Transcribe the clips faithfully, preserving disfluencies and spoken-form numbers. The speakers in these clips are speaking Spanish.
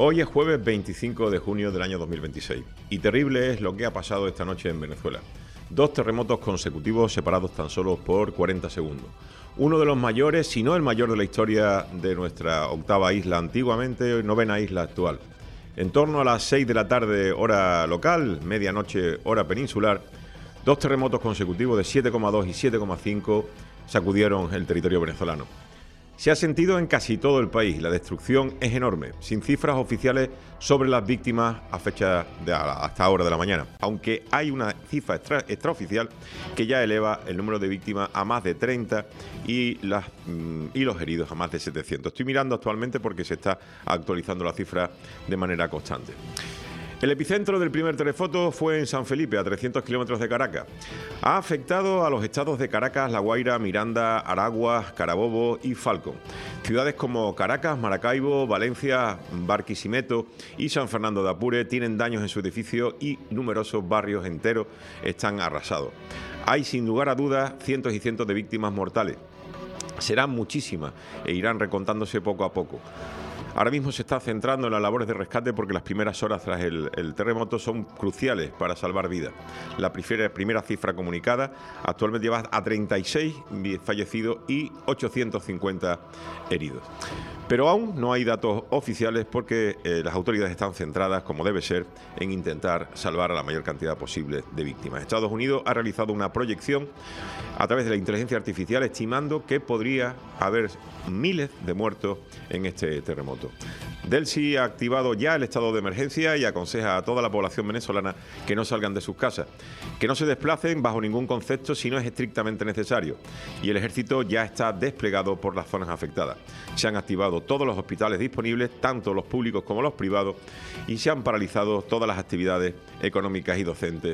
Hoy es jueves veinticinco de junio del año dos mil veintiséis y terrible es lo que ha pasado esta noche en Venezuela. Dos terremotos consecutivos separados tan solo por cuarenta segundos. Uno de los mayores, si no el mayor de la historia de nuestra octava isla, antiguamente novena isla actual. En torno a las seis de la tarde hora local, medianoche hora peninsular, dos terremotos consecutivos de siete coma dos y siete coma cinco sacudieron el territorio venezolano. Se ha sentido en casi todo el país. La destrucción es enorme, sin cifras oficiales sobre las víctimas a fecha de hasta ahora de la mañana, aunque hay una cifra extra, extraoficial que ya eleva el número de víctimas a más de treinta y, las, y los heridos a más de setecientos. Estoy mirando actualmente porque se está actualizando la cifra de manera constante. El epicentro del primer telefoto fue en San Felipe, a trescientos kilómetros de Caracas. Ha afectado a los estados de Caracas, La Guaira, Miranda, Aragua, Carabobo y Falcón. Ciudades como Caracas, Maracaibo, Valencia, Barquisimeto y San Fernando de Apure tienen daños en su edificio y numerosos barrios enteros están arrasados. Hay sin lugar a dudas cientos y cientos de víctimas mortales. Serán muchísimas e irán recontándose poco a poco. Ahora mismo se está centrando en las labores de rescate porque las primeras horas tras el, el terremoto son cruciales para salvar vidas. La primera, primera cifra comunicada actualmente lleva a treinta y seis fallecidos y ochocientos cincuenta heridos. Pero aún no hay datos oficiales porque eh, las autoridades están centradas, como debe ser, en intentar salvar a la mayor cantidad posible de víctimas. Estados Unidos ha realizado una proyección a través de la inteligencia artificial estimando que podría haber miles de muertos en este terremoto. Delcy ha activado ya el estado de emergencia y aconseja a toda la población venezolana que no salgan de sus casas, que no se desplacen bajo ningún concepto si no es estrictamente necesario. Y el ejército ya está desplegado por las zonas afectadas. Se han activado todos los hospitales disponibles, tanto los públicos como los privados, y se han paralizado todas las actividades económicas y docentes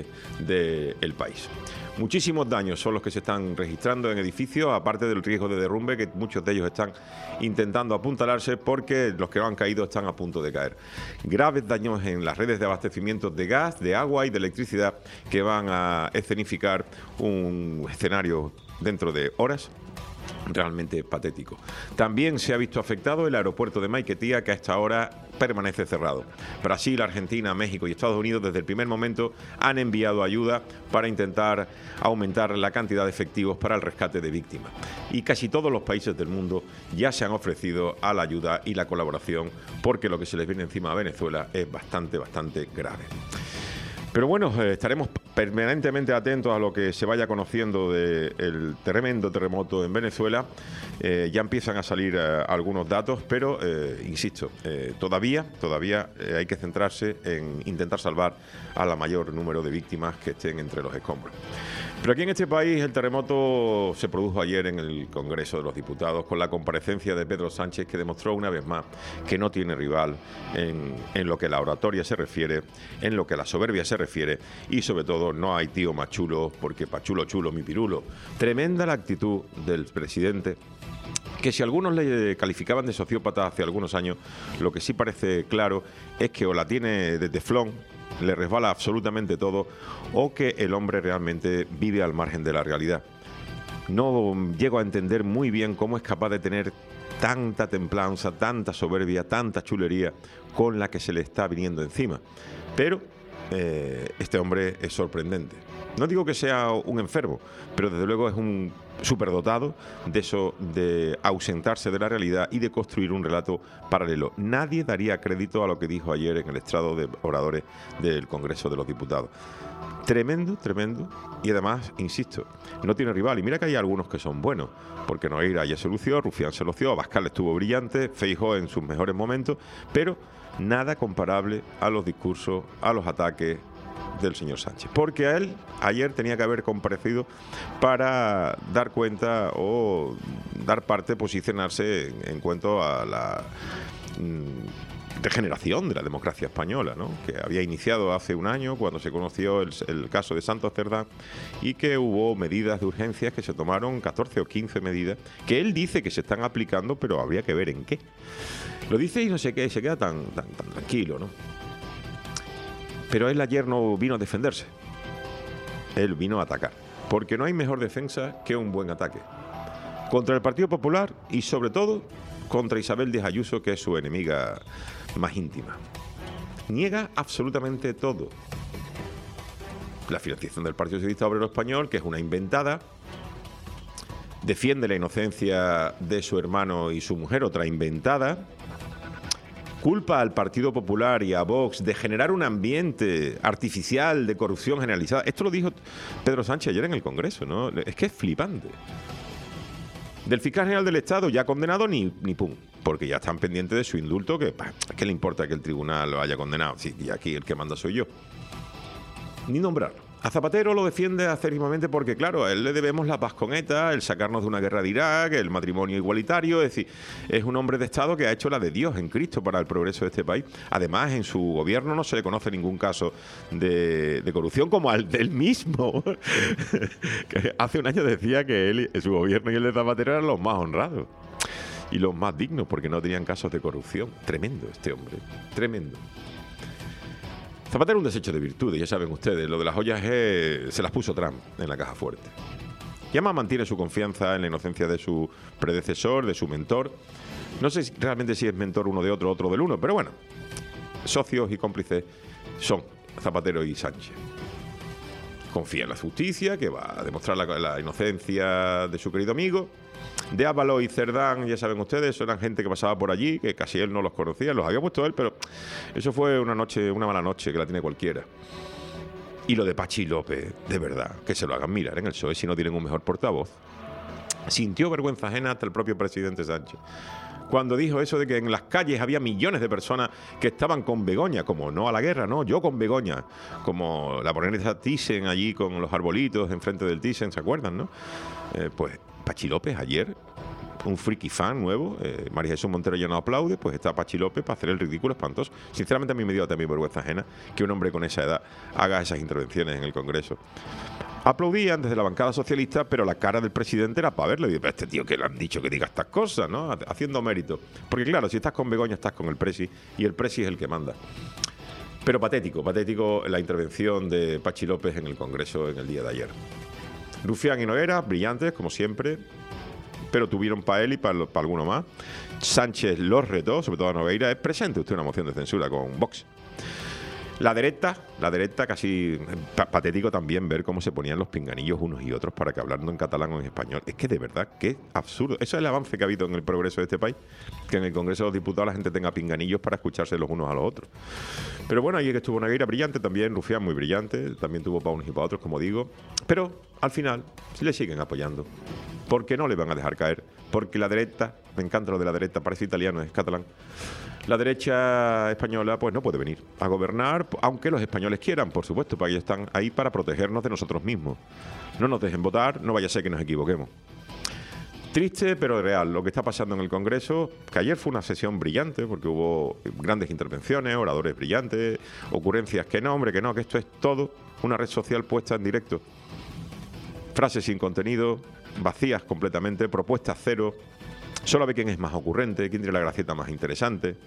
del país. Muchísimos daños son los que se están registrando en edificios, aparte del riesgo de derrumbe, que muchos de ellos están intentando apuntalarse porque los que no han caído están a punto de caer. Graves daños en las redes de abastecimiento de gas, de agua y de electricidad que van a escenificar un escenario dentro de horas realmente patético. También se ha visto afectado el aeropuerto de Maiquetía, que a esta hora permanece cerrado. Brasil, Argentina, México y Estados Unidos desde el primer momento han enviado ayuda para intentar aumentar la cantidad de efectivos para el rescate de víctimas. Y casi todos los países del mundo ya se han ofrecido a la ayuda y la colaboración porque lo que se les viene encima a Venezuela es bastante, bastante grave. Pero bueno, eh, estaremos permanentemente atentos a lo que se vaya conociendo del tremendo terremoto en Venezuela. Eh, ya empiezan a salir eh, algunos datos, pero eh, insisto, eh, todavía, todavía eh, hay que centrarse en intentar salvar a la mayor número de víctimas que estén entre los escombros. Pero aquí en este país el terremoto se produjo ayer en el Congreso de los Diputados con la comparecencia de Pedro Sánchez, que demostró una vez más que no tiene rival en, en lo que la oratoria se refiere, en lo que la soberbia se refiere y sobre todo no hay tío más chulo porque pa' chulo chulo mi pirulo. Tremenda la actitud del presidente, que si algunos le calificaban de sociópata hace algunos años, lo que sí parece claro es que o la tiene de teflón, le resbala absolutamente todo, o que el hombre realmente vive al margen de la realidad. No llego a entender muy bien cómo es capaz de tener tanta templanza, tanta soberbia, tanta chulería con la que se le está viniendo encima. Pero eh, este hombre es sorprendente. No digo que sea un enfermo, pero desde luego es un superdotado de eso, de ausentarse de la realidad y de construir un relato paralelo. Nadie daría crédito a lo que dijo ayer en el estrado de oradores del Congreso de los Diputados. Tremendo, tremendo, y además, insisto, no tiene rival. Y mira que hay algunos que son buenos, porque Nogueira ya se lució, Rufián se lució, Abascal estuvo brillante, Feijóo en sus mejores momentos, pero nada comparable a los discursos, a los ataques del señor Sánchez, porque a él ayer tenía que haber comparecido para dar cuenta o dar parte, posicionarse en, en cuanto a la mmm, regeneración de la democracia española, ¿no? Que había iniciado hace un año cuando se conoció el, el caso de Santos Cerdán y que hubo medidas de urgencias que se tomaron, catorce o quince medidas, que él dice que se están aplicando, pero habría que ver en qué. Lo dice y no sé qué, se queda tan, tan, tan tranquilo, ¿no? Pero él ayer no vino a defenderse, él vino a atacar, porque no hay mejor defensa que un buen ataque contra el Partido Popular y sobre todo contra Isabel Díaz Ayuso, que es su enemiga más íntima. Niega absolutamente todo. La financiación del Partido Socialista Obrero Español, que es una inventada. Defiende la inocencia de su hermano y su mujer, otra inventada. Culpa al Partido Popular y a Vox de generar un ambiente artificial de corrupción generalizada. Esto lo dijo Pedro Sánchez ayer en el Congreso, ¿no? Es que es flipante. Del fiscal general del Estado ya condenado ni, ni pum, porque ya están pendientes de su indulto, que bah, ¿qué le importa que el tribunal lo haya condenado? Sí, y aquí el que manda soy yo. Ni nombrarlo. A Zapatero lo defiende acérrimamente porque, claro, a él le debemos la paz con ETA, el sacarnos de una guerra de Irak, el matrimonio igualitario. Es decir, es un hombre de Estado que ha hecho la de Dios en Cristo para el progreso de este país. Además, en su gobierno no se le conoce ningún caso de, de corrupción como al del mismo. Que hace un año decía que él, su gobierno y el de Zapatero eran los más honrados y los más dignos porque no tenían casos de corrupción. Tremendo este hombre, tremendo. Zapatero un desecho de virtudes, ya saben ustedes. Lo de las joyas es, se las puso Trump en la caja fuerte. Y además mantiene su confianza en la inocencia de su predecesor, de su mentor. No sé si, realmente si es mentor uno de otro, otro del uno, pero bueno, socios y cómplices son Zapatero y Sánchez. Confía en la justicia, que va a demostrar la, la inocencia de su querido amigo. De Ábalos y Cerdán, ya saben ustedes, eran gente que pasaba por allí, que casi él no los conocía, los había puesto él, pero eso fue una noche, una mala noche que la tiene cualquiera. Y lo de Pachi López, de verdad, que se lo hagan mirar en el P S O E si no tienen un mejor portavoz. Sintió vergüenza ajena hasta el propio presidente Sánchez cuando dijo eso de que en las calles había millones de personas que estaban con Begoña, como no a la guerra, no, yo con Begoña, como la poneresa Thyssen allí con los arbolitos enfrente del Thyssen, ¿se acuerdan, no? Eh, pues Pachi López ayer, un friki fan nuevo, eh, María Jesús Montero ya no aplaude, pues está Pachi López para hacer el ridículo espantoso. Sinceramente a mí me dio también vergüenza ajena que un hombre con esa edad haga esas intervenciones en el Congreso. Aplaudían desde la bancada socialista, pero la cara del presidente era para verle. Y digo, este tío que le han dicho que diga estas cosas, ¿no? Haciendo mérito. Porque claro, si estás con Begoña, estás con el presi, y el presi es el que manda. Pero patético, patético la intervención de Pachi López en el Congreso en el día de ayer. Rufián y Noguera, brillantes, como siempre, pero tuvieron para él y para, para alguno más. Sánchez los retó, sobre todo a Nogueira. Es presente usted una moción de censura con Vox. La derecha, la derecha casi patético también ver cómo se ponían los pinganillos unos y otros para que hablando en catalán o en español. Es que de verdad, qué absurdo. Eso es el avance que ha habido en el progreso de este país, que en el Congreso de los Diputados la gente tenga pinganillos para escucharse los unos a los otros. Pero bueno, ayer que estuvo Nogueira brillante, también Rufián muy brillante, también tuvo para unos y para otros, como digo. Pero al final sí le siguen apoyando, porque no le van a dejar caer, porque la derecha, me encanta lo de la derecha, parece italiano, es catalán. La derecha española pues no puede venir a gobernar, aunque los españoles quieran, por supuesto, porque ellos están ahí para protegernos de nosotros mismos. No nos dejen votar, no vaya a ser que nos equivoquemos. Triste, pero real, lo que está pasando en el Congreso, que ayer fue una sesión brillante, porque hubo grandes intervenciones, oradores brillantes, ocurrencias que no, hombre, que no, que esto es todo una red social puesta en directo. Frases sin contenido, vacías completamente, propuestas cero. Solo ve quién es más ocurrente, quién tiene la gracieta más interesante.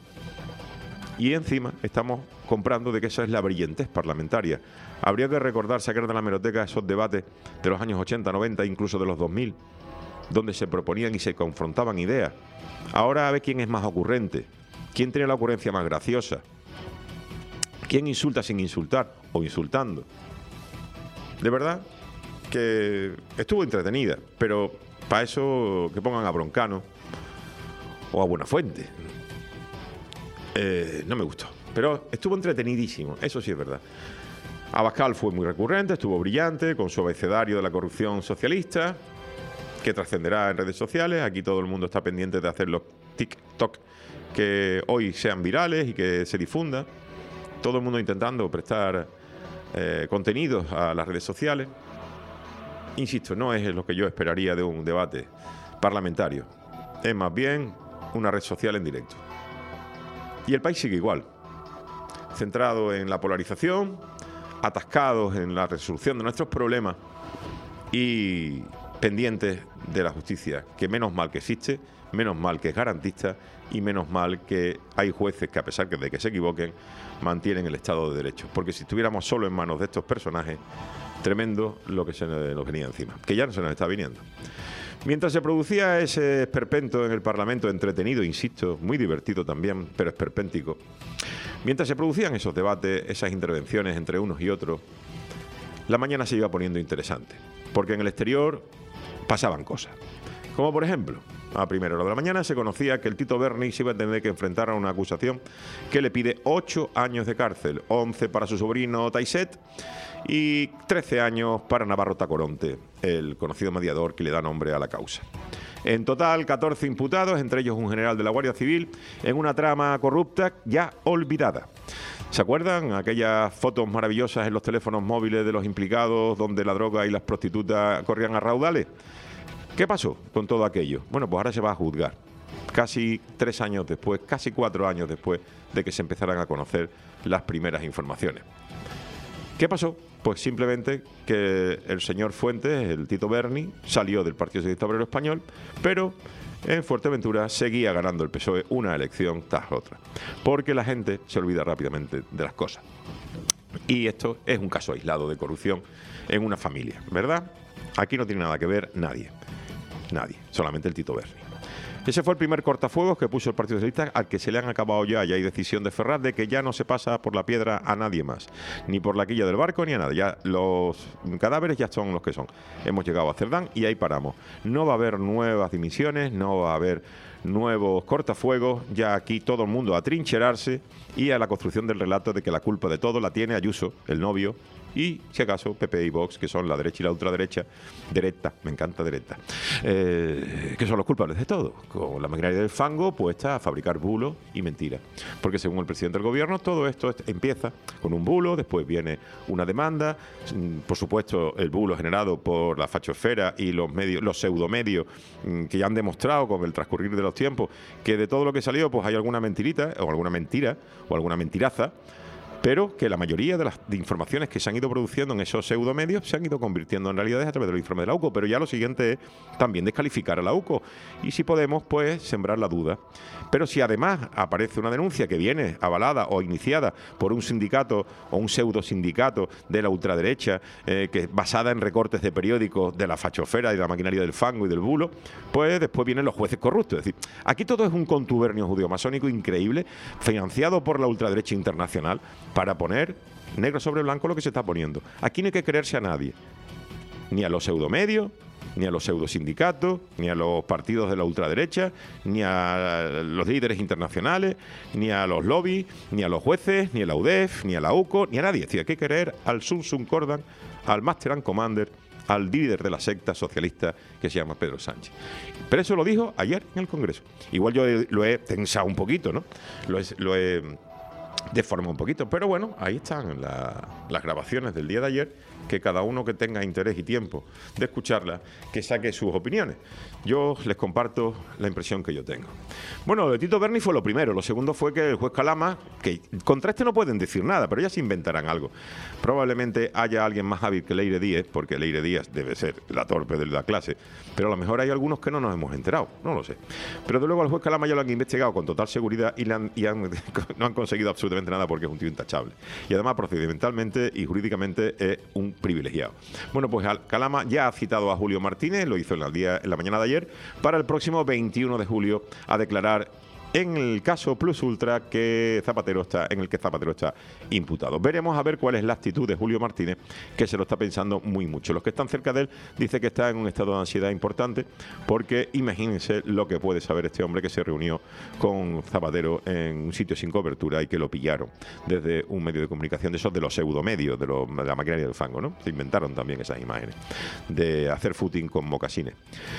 Y encima estamos comprando de que esa es la brillantez parlamentaria. Habría que recordar, sacar de la hemeroteca esos debates de los años ochenta, noventa, incluso de los dos mil, donde se proponían y se confrontaban ideas. Ahora ve quién es más ocurrente, quién tiene la ocurrencia más graciosa, quién insulta sin insultar o insultando. De verdad que estuvo entretenida, pero para eso que pongan a Broncano o a Buenafuente. Eh, no me gustó, pero estuvo entretenidísimo, eso sí es verdad. Abascal fue muy recurrente, estuvo brillante, con su abecedario de la corrupción socialista, que trascenderá en redes sociales. Aquí todo el mundo está pendiente de hacer los TikTok que hoy sean virales y que se difundan. Todo el mundo intentando prestar eh, contenidos a las redes sociales. Insisto, no es lo que yo esperaría de un debate parlamentario. Es más bien una red social en directo. Y el país sigue igual, centrado en la polarización, atascados en la resolución de nuestros problemas y pendientes de la justicia, que menos mal que existe, menos mal que es garantista y menos mal que hay jueces que, a pesar de que se equivoquen, mantienen el Estado de Derecho. Porque si estuviéramos solo en manos de estos personajes, tremendo lo que se nos venía encima, que ya no se nos está viniendo. Mientras se producía ese esperpento en el Parlamento, entretenido, insisto, muy divertido también, pero esperpéntico, mientras se producían esos debates, esas intervenciones entre unos y otros, la mañana se iba poniendo interesante, porque en el exterior pasaban cosas. Como por ejemplo, a primera hora de la mañana se conocía que el Tito Berni se iba a tener que enfrentar a una acusación que le pide ocho años de cárcel, once para su sobrino Taiset y trece años para Navarro Tacoronte, el conocido mediador que le da nombre a la causa. En total, catorce imputados, entre ellos un general de la Guardia Civil, en una trama corrupta ya olvidada. ¿Se acuerdan aquellas fotos maravillosas en los teléfonos móviles de los implicados donde la droga y las prostitutas corrían a raudales? ¿Qué pasó con todo aquello? Bueno, pues ahora se va a juzgar. Casi tres años después, casi cuatro años después de que se empezaran a conocer las primeras informaciones. ¿Qué pasó? Pues simplemente que el señor Fuentes, el Tito Berni, salió del Partido Socialista Obrero Español, pero en Fuerteventura seguía ganando el P S O E una elección tras otra, porque la gente se olvida rápidamente de las cosas. Y esto es un caso aislado de corrupción en una familia, ¿verdad? Aquí no tiene nada que ver nadie, nadie, solamente el Tito Berni. Ese fue el primer cortafuegos que puso el Partido Socialista, al que se le han acabado ya. Ya hay decisión de Ferraz de que ya no se pasa por la piedra a nadie más, ni por la quilla del barco ni a nada. Ya los cadáveres ya son los que son. Hemos llegado a Cerdán y ahí paramos. No va a haber nuevas dimisiones, no va a haber nuevos cortafuegos. Ya aquí todo el mundo a trincherarse y a la construcción del relato de que la culpa de todo la tiene Ayuso, el novio, y, si acaso, P P y Vox, que son la derecha y la ultraderecha, derecha, me encanta derecha, eh, que son los culpables de todo, con la maquinaria del fango puesta a fabricar bulos y mentiras. Porque según el presidente del gobierno, todo esto empieza con un bulo, después viene una demanda, por supuesto el bulo generado por la fachosfera y los medios, los pseudomedios, que ya han demostrado con el transcurrir de los tiempos que de todo lo que salió pues hay alguna mentirita, o alguna mentira, o alguna mentiraza, pero que la mayoría de las de informaciones que se han ido produciendo en esos pseudomedios se han ido convirtiendo en realidades a través de los informes de la U C O. Pero ya lo siguiente es también descalificar a la U C O. Y si podemos, pues, sembrar la duda. Pero si además aparece una denuncia que viene avalada o iniciada por un sindicato o un pseudo sindicato de la ultraderecha, eh, que basada en recortes de periódicos de la fachosfera y de la maquinaria del fango y del bulo, pues después vienen los jueces corruptos. Es decir, aquí todo es un contubernio judío-masónico increíble, financiado por la ultraderecha internacional, para poner negro sobre blanco lo que se está poniendo. Aquí no hay que creerse a nadie, ni a los pseudomedios, ni a los pseudosindicatos, ni a los partidos de la ultraderecha, ni a los líderes internacionales, ni a los lobbies, ni a los jueces, ni a la U D E F, ni a la U C O, ni a nadie. Es decir, hay que creer al Sun Sun Cordan, al Master and Commander, al líder de la secta socialista que se llama Pedro Sánchez. Pero eso lo dijo ayer en el Congreso. Igual yo lo he tensado un poquito, ¿no? Lo he... Lo he deforma un poquito, pero bueno, ahí están la, las grabaciones del día de ayer, que cada uno que tenga interés y tiempo de escucharlas, que saque sus opiniones. Yo les comparto la impresión que yo tengo. Bueno, lo de Tito Berni fue lo primero. Lo segundo fue que el juez Calama, que contra este no pueden decir nada, pero ya se inventarán algo. Probablemente haya alguien más hábil que Leire Díez, porque Leire Díez debe ser la torpe de la clase, pero a lo mejor hay algunos que no nos hemos enterado, no lo sé. Pero de luego al juez Calama ya lo han investigado con total seguridad y, le han, y han, no han conseguido absolutamente nada porque es un tío intachable. Y además procedimentalmente y jurídicamente es un privilegiado. Bueno, pues Calama ya ha citado a Julio Martínez, lo hizo en, el día, en la mañana de ayer, para el próximo veintiuno de julio a declarar en el caso Plus Ultra que Zapatero está, en el que Zapatero está imputado. Veremos a ver cuál es la actitud de Julio Martínez, que se lo está pensando muy mucho. Los que están cerca de él dicen que está en un estado de ansiedad importante, porque imagínense lo que puede saber este hombre que se reunió con Zapatero en un sitio sin cobertura y que lo pillaron desde un medio de comunicación de esos de los pseudomedios, de, los, de la maquinaria del fango, ¿no? Se inventaron también esas imágenes de hacer footing con mocasines.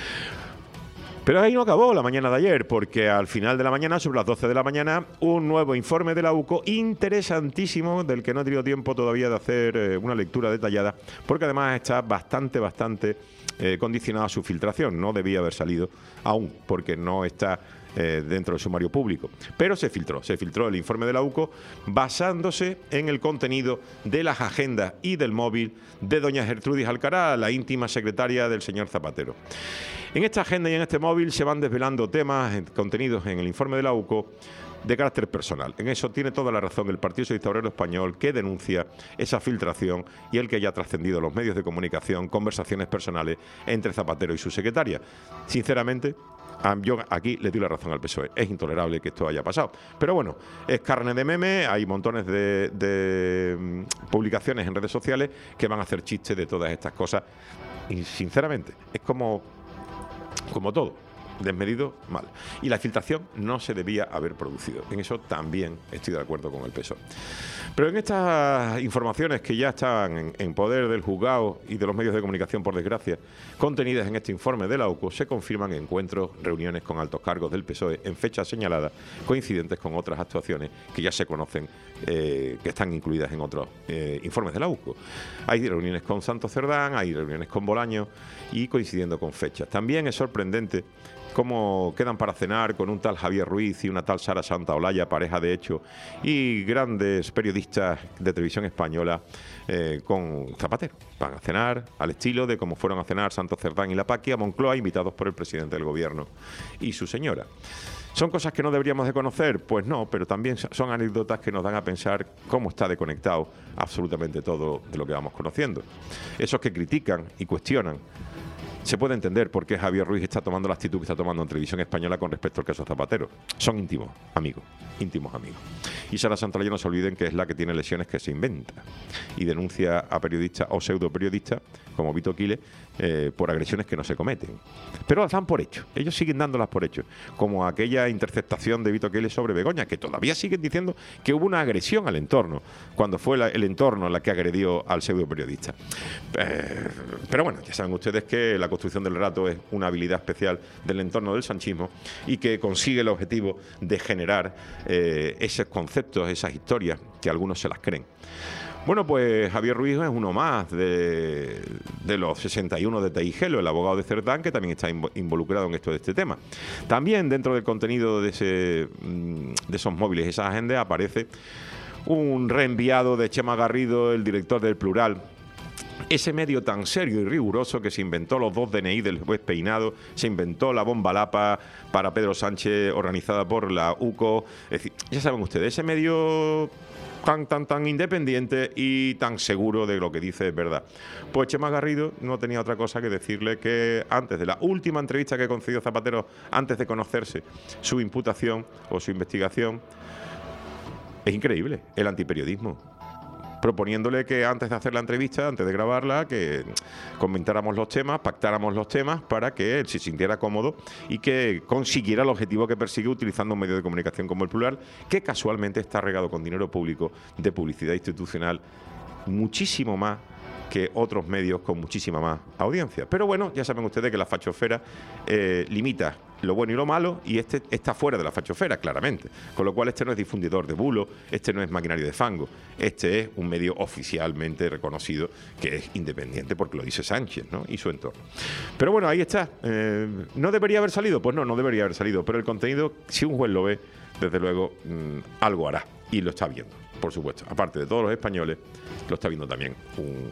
Pero ahí no acabó la mañana de ayer, porque al final de la mañana, sobre las doce de la mañana, un nuevo informe de la U C O, interesantísimo, del que no he tenido tiempo todavía de hacer eh, una lectura detallada, porque además está bastante, bastante eh, condicionado a su filtración. No debía haber salido aún, porque no está eh, dentro del sumario público. Pero se filtró, se filtró el informe de la U C O basándose en el contenido de las agendas y del móvil de doña Gertrudis Alcaraz, la íntima secretaria del señor Zapatero. En esta agenda y en este móvil se van desvelando temas, contenidos en el informe de la U C O, de carácter personal. En eso tiene toda la razón el Partido Socialista Obrero Español, que denuncia esa filtración y el que haya trascendido a los medios de comunicación conversaciones personales entre Zapatero y su secretaria. Sinceramente, yo aquí le doy la razón al P S O E. Es intolerable que esto haya pasado. Pero bueno, es carne de meme. Hay montones de, de publicaciones en redes sociales que van a hacer chistes de todas estas cosas. Y sinceramente, es como, como todo. Desmedido, mal. Y la filtración no se debía haber producido. En eso también estoy de acuerdo con el P S O E. Pero en estas informaciones que ya están en, en poder del juzgado y de los medios de comunicación, por desgracia, contenidas en este informe de la U C O, se confirman encuentros, reuniones con altos cargos del P S O E en fechas señaladas, coincidentes con otras actuaciones que ya se conocen, eh, que están incluidas en otros eh, informes de la U C O. Hay reuniones con Santos Cerdán, hay reuniones con Bolaños y coincidiendo con fechas. También es sorprendente cómo quedan para cenar con un tal Javier Ruiz y una tal Sara Santaolalla, pareja de hecho, y grandes periodistas de televisión española eh, con Zapatero. Van a cenar al estilo de cómo fueron a cenar Santos Cerdán y la Paqui a Moncloa, invitados por el presidente del gobierno y su señora. ¿Son cosas que no deberíamos de conocer? Pues no, pero también son anécdotas que nos dan a pensar cómo está desconectado absolutamente todo de lo que vamos conociendo. Esos que critican y cuestionan, se puede entender por qué Javier Ruiz está tomando la actitud que está tomando en televisión española con respecto al caso Zapatero. Son íntimos amigos, íntimos amigos. Y Sara Santaolalla, no se olviden que es la que tiene lesiones que se inventa y denuncia a periodistas o pseudo periodistas como Vito Quiles eh, por agresiones que no se cometen. Pero las dan por hecho, ellos siguen dándolas por hecho, como aquella interceptación de Vito Quiles sobre Begoña, que todavía siguen diciendo que hubo una agresión al entorno, cuando fue la, el entorno la que agredió al pseudo periodista. Eh, pero bueno, ya saben ustedes que la construcción del relato es una habilidad especial del entorno del sanchismo y que consigue el objetivo de generar eh, esos conceptos, esas historias que algunos se las creen. Bueno, pues Javier Ruiz es uno más de, de los sesenta y uno de Teijelo, el abogado de Cerdán, que también está involucrado en esto de este tema. También dentro del contenido de, ese, de esos móviles, esas agendas, aparece un reenviado de Chema Garrido, el director del Plural, ese medio tan serio y riguroso que se inventó los dos D N I del juez Peinado, se inventó la bomba Lapa para Pedro Sánchez organizada por la U C O. Es decir, ya saben ustedes, ese medio tan, tan, tan independiente y tan seguro de lo que dice es verdad. Pues Chema Garrido no tenía otra cosa que decirle que antes de la última entrevista que concedió Zapatero, antes de conocerse su imputación o su investigación, es increíble el antiperiodismo, proponiéndole que antes de hacer la entrevista, antes de grabarla, que comentáramos los temas, pactáramos los temas para que él se sintiera cómodo y que consiguiera el objetivo que persigue utilizando un medio de comunicación como el Plural, que casualmente está regado con dinero público de publicidad institucional, muchísimo más que otros medios con muchísima más audiencia. Pero bueno, ya saben ustedes que la fachosfera eh, limita lo bueno y lo malo, y este está fuera de la fachosfera, claramente. Con lo cual este no es difundidor de bulo, este no es maquinario de fango, este es un medio oficialmente reconocido que es independiente porque lo dice Sánchez, ¿no?, y su entorno. Pero bueno, ahí está. Eh, ¿No debería haber salido? Pues no, no debería haber salido. Pero el contenido, si un juez lo ve, desde luego mmm, algo hará. Y lo está viendo, por supuesto. Aparte de todos los españoles, lo está viendo también un...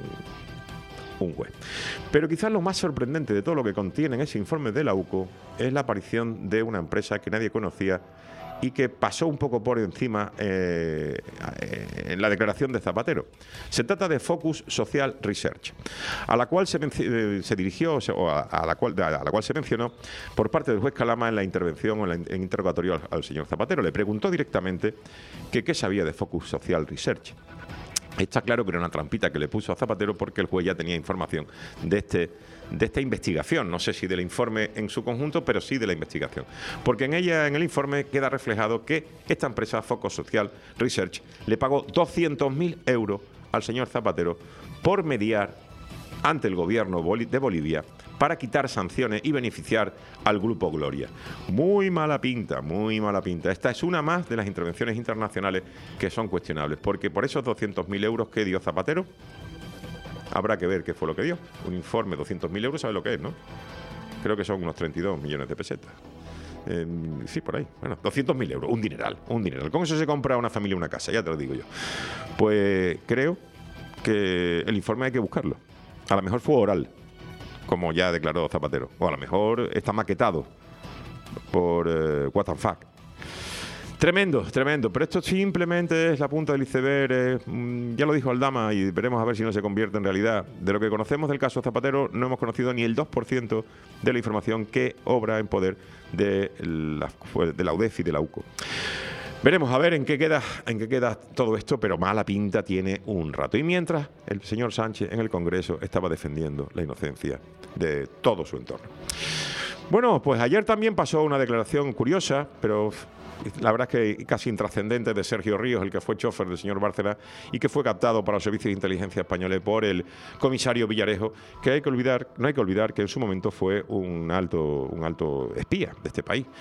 un juez. Pero quizás lo más sorprendente de todo lo que contiene ese informe de la U C O es la aparición de una empresa que nadie conocía y que pasó un poco por encima eh, en la declaración de Zapatero. Se trata de Focus Social Research, a la cual se, se dirigió, o a, a, la cual, a la cual se mencionó por parte del juez Calama en la intervención o en el interrogatorio al, al señor Zapatero. Le preguntó directamente que qué sabía de Focus Social Research. Está claro que era una trampita que le puso a Zapatero porque el juez ya tenía información de, este, de esta investigación. No sé si del informe en su conjunto, pero sí de la investigación. Porque en ella, en el informe, queda reflejado que esta empresa, Focus Social Research, le pagó doscientos mil euros al señor Zapatero por mediar ante el gobierno de Bolivia para quitar sanciones y beneficiar al Grupo Gloria. Muy mala pinta, muy mala pinta. Esta es una más de las intervenciones internacionales que son cuestionables, porque por esos doscientos mil euros que dio Zapatero, habrá que ver qué fue lo que dio. Un informe, doscientos mil euros, ¿sabe lo que es, no? Creo que son unos treinta y dos millones de pesetas. Eh, sí, por ahí. Bueno, doscientos mil euros, un dineral, un dineral. Con eso se compra a una familia una casa, ya te lo digo yo. Pues creo que el informe hay que buscarlo. A lo mejor fue oral, como ya declaró Zapatero, o a lo mejor está maquetado por eh, What the Fuck. Tremendo, tremendo, pero esto simplemente es la punta del iceberg, eh, mm, ya lo dijo Aldama y veremos a ver si no se convierte en realidad. De lo que conocemos del caso Zapatero no hemos conocido ni el dos por ciento de la información que obra en poder de la, de la U D E F y de la U C O. Veremos a ver en qué queda, en qué queda todo esto, pero mala pinta tiene un rato. Y mientras el señor Sánchez en el Congreso estaba defendiendo la inocencia de todo su entorno. Bueno, pues ayer también pasó una declaración curiosa, pero la verdad es que casi intrascendente, de Sergio Ríos, el que fue chofer del señor Bárcenas y que fue captado para los servicios de inteligencia españoles por el comisario Villarejo, que hay que olvidar, no hay que olvidar que en su momento fue un alto, un alto espía de este país,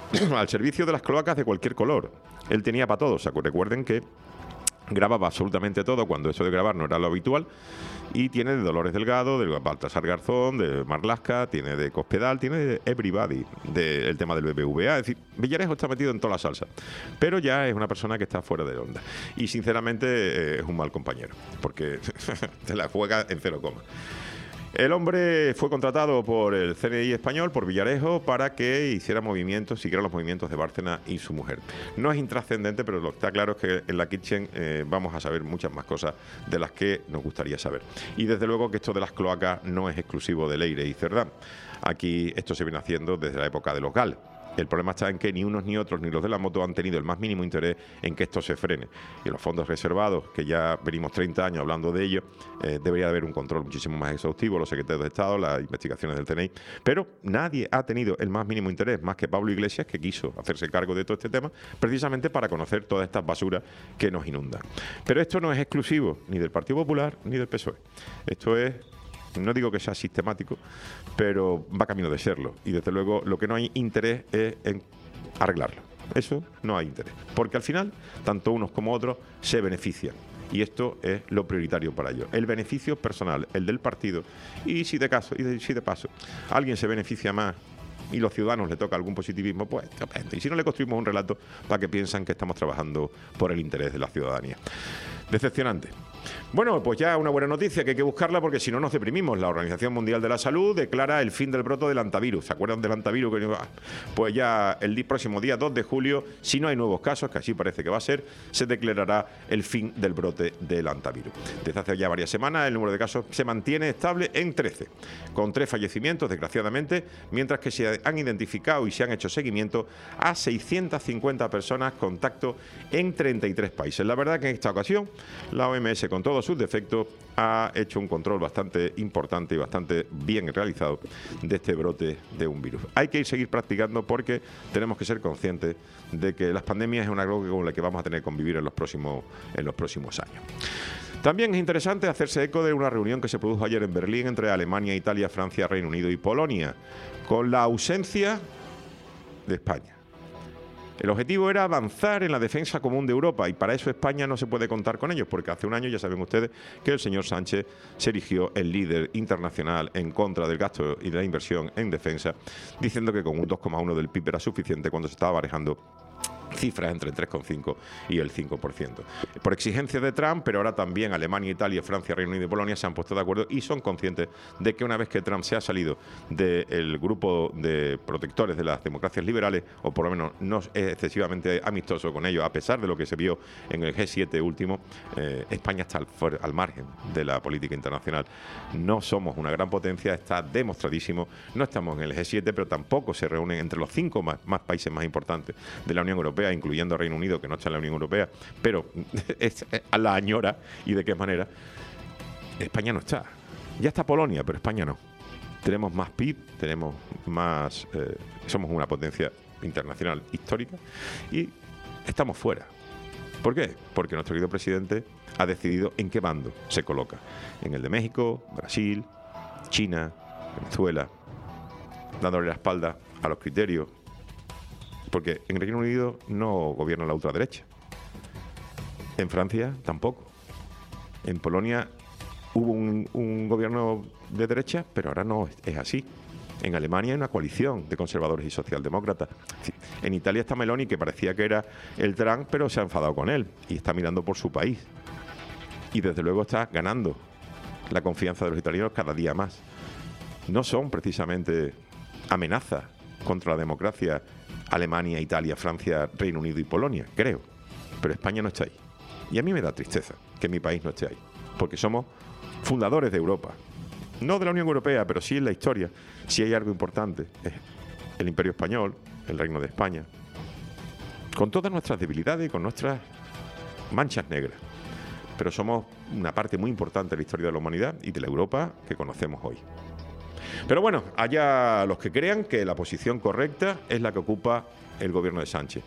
al servicio de las cloacas de cualquier color. Él tenía para todos. Recuerden que grababa absolutamente todo cuando eso de grabar no era lo habitual, y tiene de Dolores Delgado, de Baltasar Garzón, de Marlaska, tiene de Cospedal, tiene de Everybody, del tema del B B V A. Es decir, Villarejo está metido en toda la salsa, pero ya es una persona que está fuera de onda y sinceramente eh, es un mal compañero, porque se la juega en cero coma. El hombre fue contratado por el C N I español, por Villarejo, para que hiciera movimientos, siguiera los movimientos de Bárcenas y su mujer. No es intrascendente, pero lo que está claro es que en la Kitchen eh, vamos a saber muchas más cosas de las que nos gustaría saber. Y desde luego que esto de las cloacas no es exclusivo de Leire y Cerdán. Aquí esto se viene haciendo desde la época de los GAL. El problema está en que ni unos ni otros, ni los de la moto, han tenido el más mínimo interés en que esto se frene. Y los fondos reservados, que ya venimos treinta años hablando de ello, eh, debería haber un control muchísimo más exhaustivo, los secretarios de Estado, las investigaciones del C N I. Pero nadie ha tenido el más mínimo interés, más que Pablo Iglesias, que quiso hacerse cargo de todo este tema, precisamente para conocer todas estas basuras que nos inundan. Pero esto no es exclusivo ni del Partido Popular ni del P S O E. Esto es... No digo que sea sistemático, pero va camino de serlo. Y desde luego lo que no hay interés es en arreglarlo. Eso no hay interés. Porque al final, tanto unos como otros se benefician. Y esto es lo prioritario para ellos. El beneficio personal, el del partido. Y si de caso, y de, si de paso, alguien se beneficia más y los ciudadanos le toca algún positivismo, pues estupendo. Y si no, le construimos un relato para que piensan que estamos trabajando por el interés de la ciudadanía. Decepcionante. Bueno, pues ya una buena noticia, que hay que buscarla porque si no nos deprimimos. La Organización Mundial de la Salud declara el fin del brote del hantavirus. ¿Se acuerdan del hantavirus? Pues ya el próximo día dos de julio, si no hay nuevos casos, que así parece que va a ser, se declarará el fin del brote del hantavirus. Desde hace ya varias semanas el número de casos se mantiene estable en trece, con tres fallecimientos, desgraciadamente, mientras que se han identificado y se han hecho seguimiento a seiscientas cincuenta personas contacto en treinta y tres países. La verdad que en esta ocasión la O M S, con todos sus defectos, ha hecho un control bastante importante y bastante bien realizado de este brote de un virus. Hay que ir seguir practicando porque tenemos que ser conscientes de que las pandemias es una cosa con la que vamos a tener que convivir en los próximos, en los próximos años. También es interesante hacerse eco de una reunión que se produjo ayer en Berlín entre Alemania, Italia, Francia, Reino Unido y Polonia, con la ausencia de España. El objetivo era avanzar en la defensa común de Europa y para eso España no se puede contar con ellos, porque hace un año ya saben ustedes que el señor Sánchez se erigió el líder internacional en contra del gasto y de la inversión en defensa, diciendo que con un dos coma uno del P I B era suficiente cuando se estaba barajando cifras entre el tres coma cinco y el cinco por ciento. Por exigencia de Trump, pero ahora también Alemania, Italia, Francia, Reino Unido y Polonia se han puesto de acuerdo y son conscientes de que una vez que Trump se ha salido del grupo de protectores de las democracias liberales, o por lo menos no es excesivamente amistoso con ellos, a pesar de lo que se vio en el G siete último, eh, España está al, al margen de la política internacional. No somos una gran potencia, está demostradísimo. No estamos en el G siete, pero tampoco se reúnen entre los cinco más, más países más importantes de la Unión Europea, incluyendo Reino Unido, que no está en la Unión Europea, pero es a la añora. ¿Y de qué manera? España no está. Ya está Polonia, pero España no. Tenemos más P I B, tenemos más... Eh, somos una potencia internacional histórica y estamos fuera. ¿Por qué? Porque nuestro querido presidente ha decidido en qué bando se coloca. En el de México, Brasil, China, Venezuela, dándole la espalda a los criterios. Porque en Reino Unido no gobierna la ultraderecha. En Francia tampoco. En Polonia hubo un, un gobierno de derecha, pero ahora no es así. En Alemania hay una coalición de conservadores y socialdemócratas. En Italia está Meloni, que parecía que era el Trump, pero se ha enfadado con él y está mirando por su país. Y desde luego está ganando la confianza de los italianos cada día más. No son precisamente amenazas contra la democracia Alemania, Italia, Francia, Reino Unido y Polonia, creo. Pero España no está ahí. Y a mí me da tristeza que mi país no esté ahí, porque somos fundadores de Europa. No de la Unión Europea, pero sí en la historia. Si hay algo importante, es el Imperio Español, el Reino de España, con todas nuestras debilidades y con nuestras manchas negras. Pero somos una parte muy importante de la historia de la humanidad y de la Europa que conocemos hoy. Pero bueno, haya los que crean que la posición correcta es la que ocupa el gobierno de Sánchez.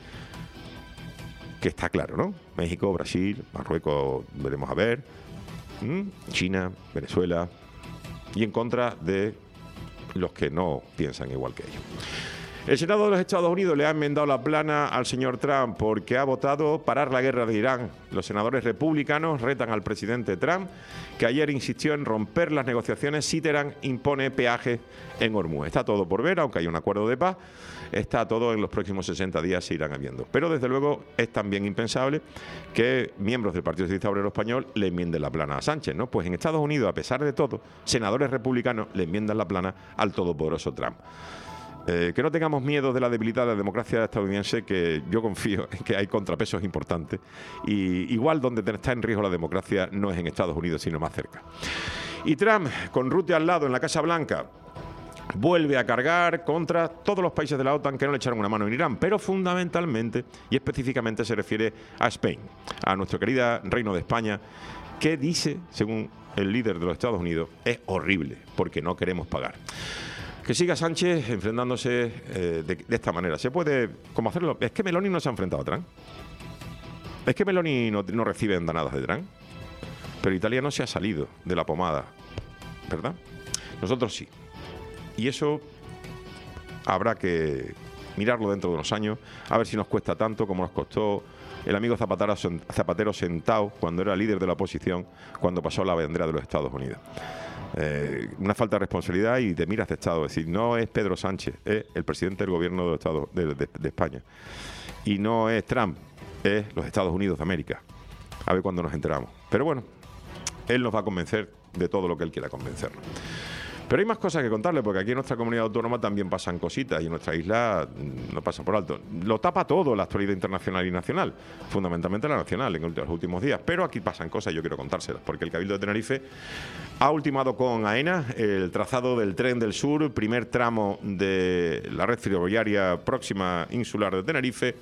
Que está claro, ¿no? México, Brasil, Marruecos, veremos a ver, ¿Mm? China, Venezuela, y en contra de los que no piensan igual que ellos. El Senado de los Estados Unidos le ha enmendado la plana al señor Trump porque ha votado parar la guerra de Irán. Los senadores republicanos retan al presidente Trump, que ayer insistió en romper las negociaciones si Teherán impone peajes en Hormuz. Está todo por ver, aunque hay un acuerdo de paz. Está todo en los próximos sesenta días se irán habiendo. Pero desde luego es también impensable que miembros del Partido Socialista Obrero Español le enmienden la plana a Sánchez, ¿no? Pues en Estados Unidos, a pesar de todo, senadores republicanos le enmiendan la plana al todopoderoso Trump. Eh, que no tengamos miedo de la debilidad de la democracia estadounidense, que yo confío en que hay contrapesos importantes, y igual donde está en riesgo la democracia no es en Estados Unidos sino más cerca. Y Trump, con Rutte al lado en la Casa Blanca, vuelve a cargar contra todos los países de la OTAN que no le echaron una mano en Irán, pero fundamentalmente y específicamente se refiere a España, a nuestro querido Reino de España, que dice, según el líder de los Estados Unidos, es horrible porque no queremos pagar. Que siga Sánchez enfrentándose eh, de, de esta manera. ¿Se puede cómo hacerlo? Es que Meloni no se ha enfrentado a Trump. Es que Meloni no, no recibe andanadas de Trump. Pero Italia no se ha salido de la pomada, ¿verdad? Nosotros sí. Y eso habrá que mirarlo dentro de unos años, a ver si nos cuesta tanto como nos costó el amigo Zapatero, Zapatero sentado cuando era líder de la oposición, cuando pasó la bandera de los Estados Unidos. Eh, una falta de responsabilidad y de miras de Estado. Es decir, no es Pedro Sánchez, es el presidente del gobierno de, Estado, de, de, de España. Y no es Trump, es los Estados Unidos de América. A ver cuándo nos enteramos. Pero bueno, él nos va a convencer de todo lo que él quiera convencernos. Pero hay más cosas que contarle, porque aquí en nuestra comunidad autónoma también pasan cositas y en nuestra isla no pasa por alto. Lo tapa todo la actualidad internacional y nacional, fundamentalmente la nacional en los últimos días. Pero aquí pasan cosas y yo quiero contárselas, porque el Cabildo de Tenerife ha ultimado con AENA el trazado del Tren del Sur, primer tramo de la red ferroviaria próxima insular de Tenerife,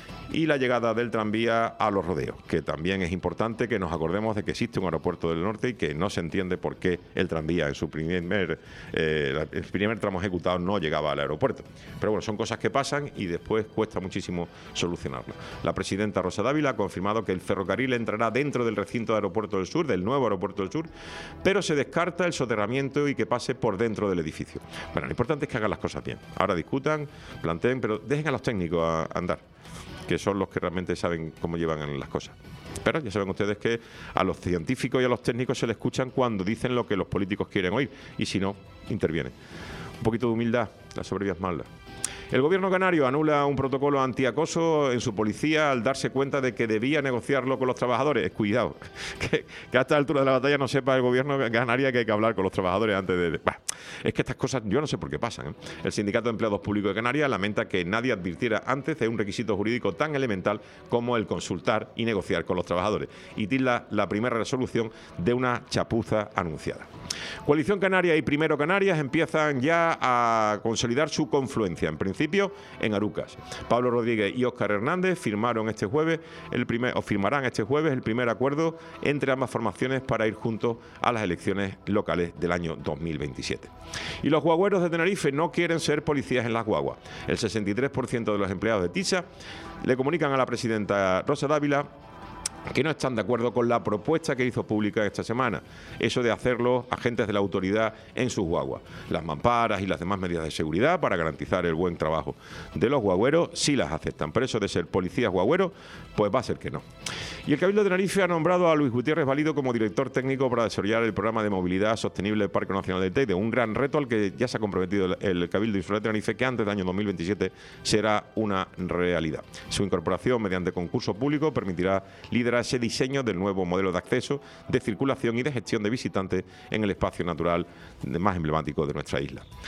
y la llegada del tranvía a Los Rodeos, que también es importante que nos acordemos de que existe un aeropuerto del norte y que no se entiende por qué el tranvía en su primer, eh, el primer tramo ejecutado no llegaba al aeropuerto. Pero bueno, son cosas que pasan y después cuesta muchísimo solucionarlo. La presidenta Rosa Dávila ha confirmado que el ferrocarril entrará dentro del recinto de Aeropuerto del Sur, del nuevo Aeropuerto del Sur, pero se descarta el soterramiento y que pase por dentro del edificio. Bueno, lo importante es que hagan las cosas bien. Ahora discutan, planteen, pero dejen a los técnicos a andar, que son los que realmente saben cómo llevan las cosas. Pero ya saben ustedes que a los científicos y a los técnicos se les escuchan cuando dicen lo que los políticos quieren oír, y si no, intervienen. Un poquito de humildad, la soberbia es mala. El gobierno canario anula un protocolo antiacoso en su policía al darse cuenta de que debía negociarlo con los trabajadores. Cuidado, que, que a esta altura de la batalla no sepa el gobierno canario que hay que hablar con los trabajadores antes de... Bah, es que estas cosas yo no sé por qué pasan, ¿eh? El Sindicato de Empleados Públicos de Canarias lamenta que nadie advirtiera antes de un requisito jurídico tan elemental como el consultar y negociar con los trabajadores, y tilda la primera resolución de una chapuza anunciada. Coalición Canaria y Primero Canarias empiezan ya a consolidar su confluencia, en principio en Arucas. Pablo Rodríguez y Óscar Hernández firmaron este jueves el primer, o firmarán este jueves el primer acuerdo entre ambas formaciones para ir juntos a las elecciones locales del año dos mil veintisiete. Y los guagüeros de Tenerife no quieren ser policías en las guaguas. El sesenta y tres por ciento de los empleados de TISA le comunican a la presidenta Rosa Dávila que no están de acuerdo con la propuesta que hizo pública esta semana, eso de hacerlos agentes de la autoridad en sus guaguas. Las mamparas y las demás medidas de seguridad para garantizar el buen trabajo de los guagüeros sí las aceptan, pero eso de ser policías guagüeros, pues va a ser que no. Y el Cabildo de Tenerife ha nombrado a Luis Gutiérrez Valido como director técnico para desarrollar el programa de movilidad sostenible del Parque Nacional del Teide, un gran reto al que ya se ha comprometido el Cabildo Insular de Tenerife, que antes del año dos mil veintisiete será una realidad. Su incorporación mediante concurso público permitirá liderar ese diseño del nuevo modelo de acceso, de circulación y de gestión de visitantes en el espacio natural más emblemático de nuestra isla.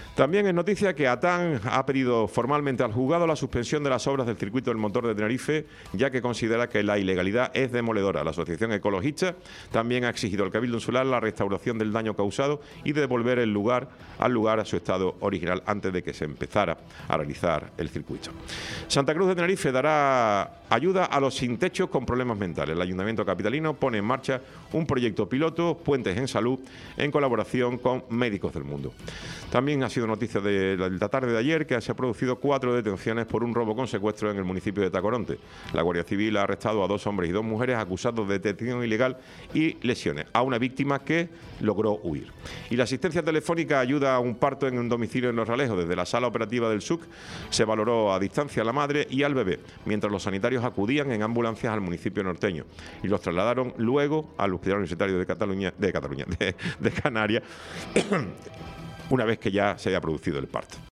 También es noticia que ATAN ha pedido formalmente al juzgado la suspensión de las obras del circuito del motor de Tenerife, ya que considera que la ilegalidad es demoledora. La Asociación Ecologista también ha exigido al Cabildo Insular la restauración del daño causado y de devolver el lugar al lugar a su estado original antes de que se empezara a realizar el circuito. Santa Cruz de Tenerife dará ayuda a los sin techo con problemas mentales. El Ayuntamiento capitalino pone en marcha un proyecto piloto, Puentes en Salud, en colaboración con Médicos del Mundo. También ha sido noticia de la tarde de ayer que se han producido cuatro detenciones por un robo con secuestro en el municipio de Tacoronte. La Guardia Civil ha arrestado a dos hombres y dos mujeres acusados de detención ilegal y lesiones a una víctima que logró huir. Y la asistencia telefónica ayuda a un parto en un domicilio en Los Realejos. Desde la sala operativa del S U C se valoró a distancia a la madre y al bebé, mientras los sanitarios acudían en ambulancias al municipio norteño y los trasladaron luego al Hospital Universitario de Cataluña, de Cataluña, de, de Canarias, una vez que ya se haya producido el parto.